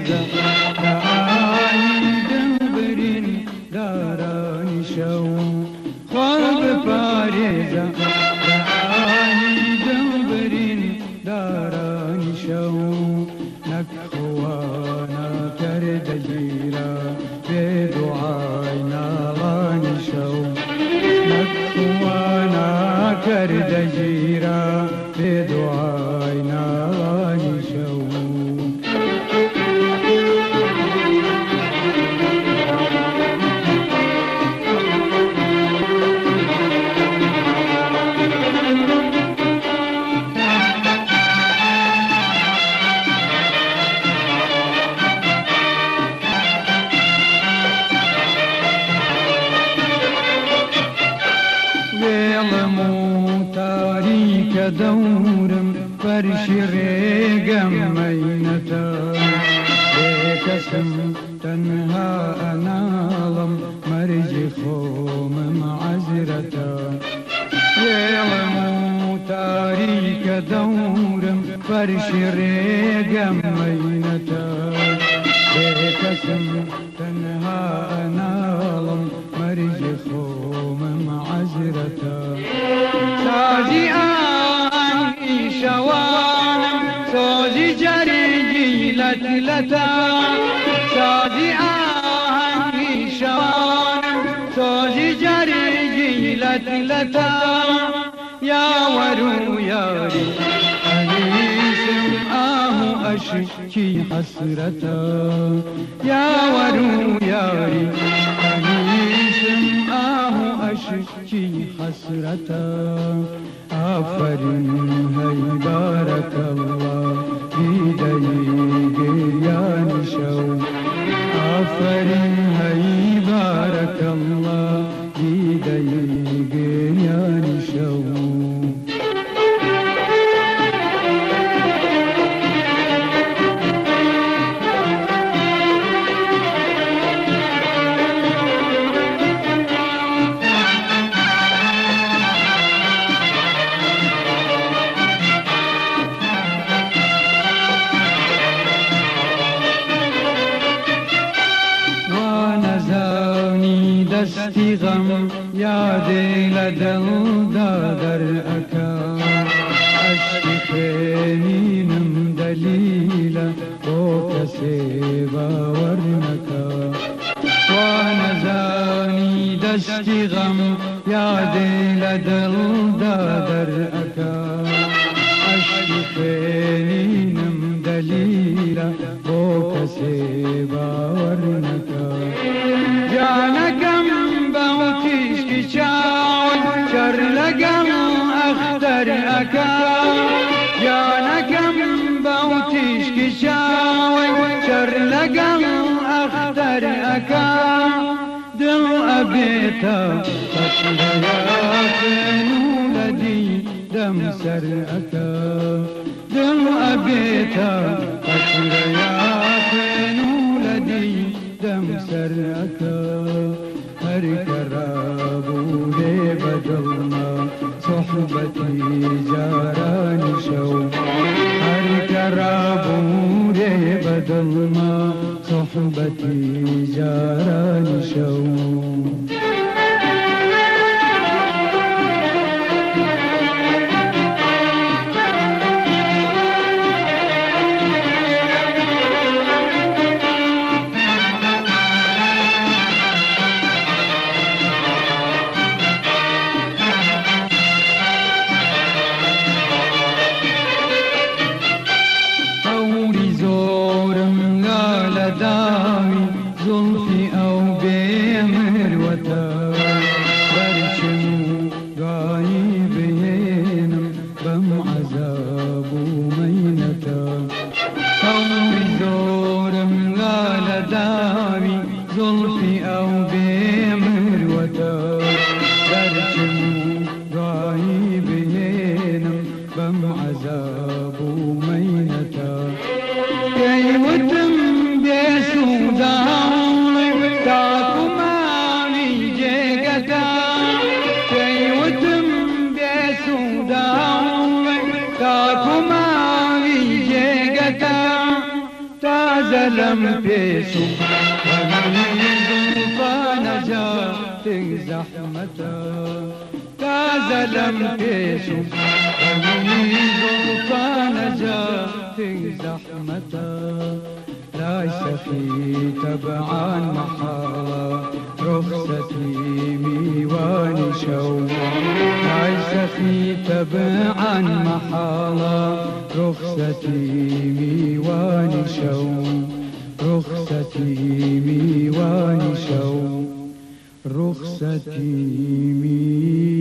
پارێزە دائیدم برین دارانی شەو خوا بپارێزە دائیدم برین دارانی شەو نەکخوانا کردە گیرە بێ دوعای ناڵانی شەو نەکخوانا کردە گیرە بێ دوعای ناڵانی شەو دورم فرشی ریگم مینتا بکسم تنها انالم مرجی خومم عزرتا یلمو تاریک دورم فرشی ریگم مینتا بکسم تنها انالم مرجی خومم عزرتا سازی شوانم سازی جریجی لتا سازی آهنگی شوانم سازی جریجی لتا یا ورو یاری انیسم آهو اشکی حسرتا یا ورو یاری انیسم آهو اشکی حسرتا آفرین هی بارک الله دیدی گریان شو آفرین هی بارک الله دیدی گریان شو دستی غم یادی لدل دادر اکا اشکی خینینم دلیلا او کسی باور نکا وانزانی دستی غم یادی لدل دادر اکا اشکی خینینم دلیلا او کسی باور نکا جانکم بوتیش کی چاون چر لگم اختر اکا جانکم بوتیش کی چاون چر لگم اختر اکا دل ابیتا فتلیاتنو لدی دم سر اکا دل ابیتا فتلیاتنو لدی دم سر اکا هر کرابو دے بدلنا صحبتی جاران شو هر کرابو دے بدلنا صحبتی جاران شو داوی زلفی او بیمر وتا برچمو گایی بینم بم عذاب و مینتا اوی زورم لال داوی زلفی او بیمر وتا برچمو گایی بینم بم عذاب و مینتا کیوتم بیسو زلم بيسو نجات زحمتا زلم بيسو نجات زحمتا ليس في تبعا محالة رخصتي ميواني شوم ليس في تبعا محالة رخصتي ميواني شوم رخصتي ميواني شوم رخصتي ميواني